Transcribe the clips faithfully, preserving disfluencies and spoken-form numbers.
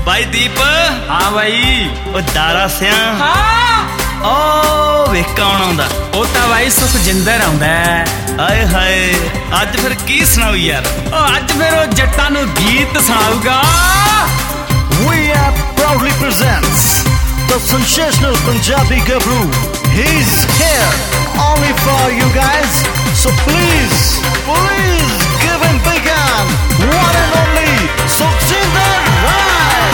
भाई दीप। हाँ भाई। ओ दारा सिया। हाँ ओ वे कौन आंदा? ओ ता भाई सुखजिंदर आंदा है। हाय हाय अज फिर की सुनाऊ यार? ओ अज फिर ओ जट्टां नू गीत सुनाऊगा। We are proudly presents the sensational Punjabi Gabru. He's here only for you guys. So please, please give him big hand. One and only Sukhjinder Rai.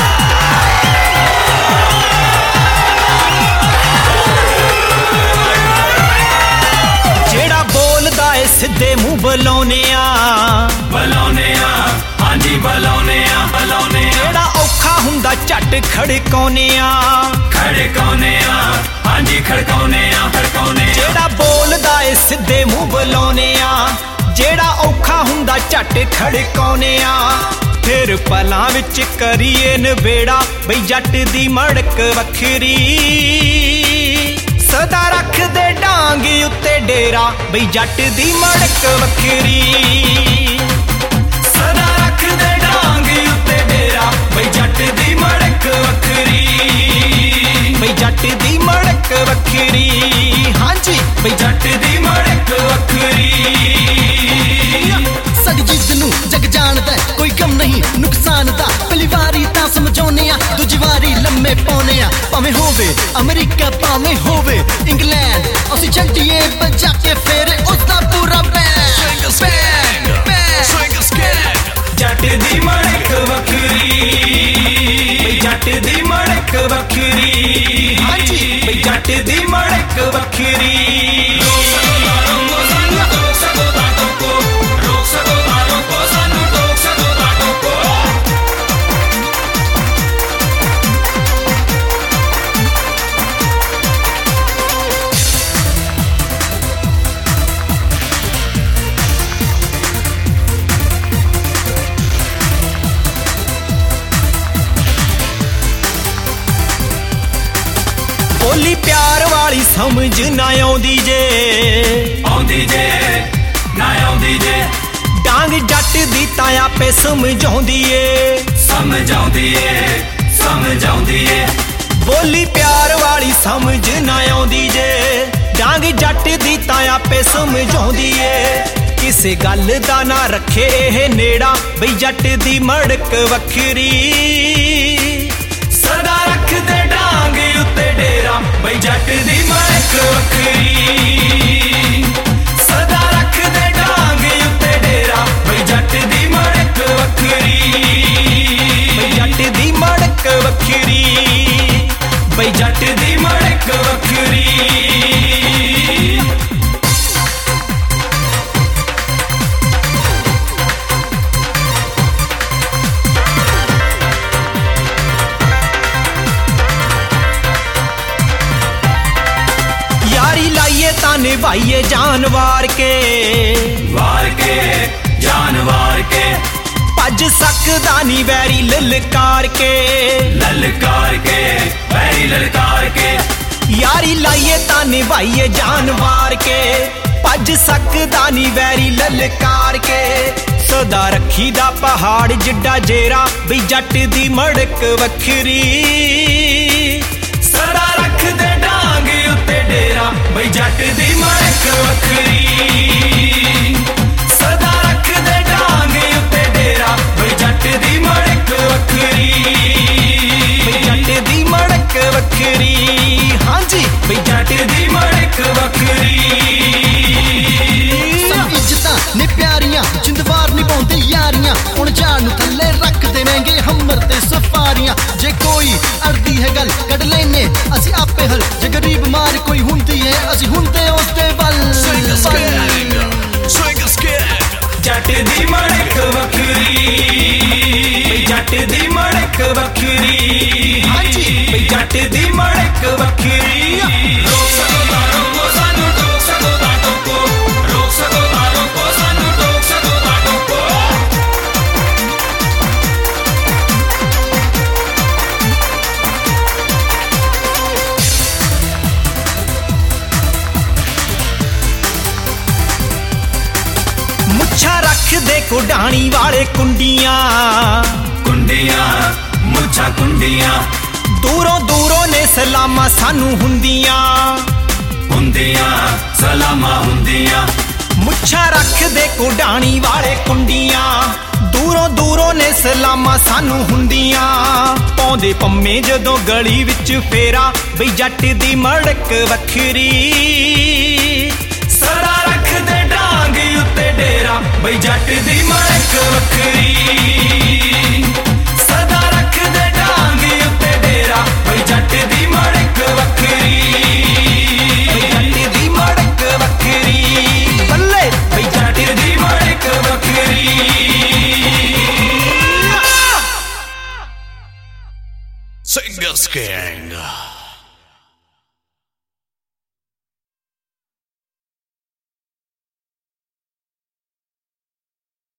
जेड़ा बोलदा है सिद्धे मुंह बुलाउने आ बुलाउने आ हां जी बुलाउने आ बुलाउने आ जेड़ा औखा हुंदा झट खड़काउने आ खड़काउने आ हां जी खड़काउने आ खड़काउने आ जेड़ा बोलदा है सिद्धे मुंह बुलाउने आ जेड़ा औखा हुंदा झट खड़काउने आ फिर पलां विच करिए नवेड़ा बई जट दी मड़क वखरी सदा रख दे डांग उत्ते डेरा बई जट दी मड़क वखरी सदा रख दे डांग उत्ते डेरा बई जट दी मड़क वखरी बई जट दी मड़क वखरी हाँ जी बई जट दी मड़क वखरी साडी जिद नू जग जानदा कोई गम नहीं नुकसान दा पहली वारी तां समझाउने आ दूजी वारी लम्मे पाउने आ भावें होवे अमेरिका भावें होवे इंग्लैंड असीं छड्डिए बजा के फेरे उसदा पूरा बैंड स्विंग स्कैंड जट दी मड़क वखरी बई जट दी मड़क वखरी हाँ जी बई जट दी मड़क वखरी बोली प्यार वाली समझ ना आउंदी जे आउंदी जे ना आउंदी जे डांग जट दी तां आपे समझाउंदी ए समझाउंदी ए समझाउंदी ए बोली प्यार वाली समझ ना आउंदी जे डांग जट दी तां आपे समझाउंदी ए किसे गल दा ना रखे एह नेड़ा बई जट दी मड़क वखरी सदा रख दे डांग उत्ते डेरा बई जट दी मड़क वखरी सदा रख दे डांग उत्ते डेरा बई जट दी मड़क वखरी बई जट दी मड़क वखरी बई जट दी मड़क वखरी ताने भाईए जान वार के वार के जान वार के भज सकदा नी वैरी ललकार के ललकार के वैरी ललकार के यारी लाइए ताने भाईए जान वार के भज सकदा नी वैरी ललकार के सदा रखी दा पहाड़ जिड्डा जेरा बई जट दी मड़क वखरी सदा रख दे डांग उत्ते डेरा बई जट दी मड़क वखरी सदा रख दे डांग उत्ते डेरा बई जट दी मड़क वखरी बई जट दी मड़क वखरी हाँ जी बई जट दी मड़क वखरी इज्जतां ने प्यारियां जिंदवार निभाउंदे यारियां हुण जान नू थल्ले रख देवेंगे हमर ते सफारियां जे कोई अड़दी है गल कढ लैने असीं आपे हल जे गरीब मार कोई हुंदी है असीं हुंदे उसदे वल जट दी मड़क वखरी बई जट दी मड़क वखरी हाँ जी बई जट दी मड़क वखरी रोक सको तारों को सानू टोक सको तारों को रोक सको तारों को सानू टोक सको तारों को मुच्छा रख दे कुडानी वाले कुंडियां कुंडियां ਮੁੱਛਾਂ ਕੁੰਡੀਆਂ ਦੂਰੋਂ ਦੂਰੋਂ ਨੇ ਸਲਾਮਾਂ ਸਾਨੂੰ ਹੁੰਦੀਆਂ ਹੁੰਦੀਆਂ ਸਲਾਮਾਂ ਹੁੰਦੀਆਂ ਮੁੱਛਾਂ ਰੱਖਦੇ ਕੋਡਾਣੀ ਵਾਲੇ ਕੁੰਡੀਆਂ ਦੂਰੋਂ ਦੂਰੋਂ ਨੇ ਸਲਾਮਾਂ ਸਾਨੂੰ ਹੁੰਦੀਆਂ ਪਾਉਂਦੇ ਪੰਮੇ ਜਦੋਂ ਗਲੀ ਵਿੱਚ ਫੇਰਾ ਬਈ ਜੱਟ ਦੀ ਮੜਕ ਵੱਖਰੀ ਸਦਾ ਰੱਖਦੇ ਡਾਂਗ ਉੱਤੇ ਡੇਰਾ ਬਈ ਜੱਟ ਦੀ ਮੜਕ ਵੱਖਰੀ ਸਦਾ ਰੱਖਦੇ ਡਾਂਗ ਉੱਤੇ ਡੇਰਾ ਬਈ ਜੱਟ ਦੀ ਮੜਕ ਵੱਖਰੀ ਜੱਟ ਦੀ ਮੜਕ ਵੱਖਰੀ ਬੱਲੇ ਬਈ ਜੱਟ ਦੀ ਮੜਕ ਵੱਖਰੀ Singers King.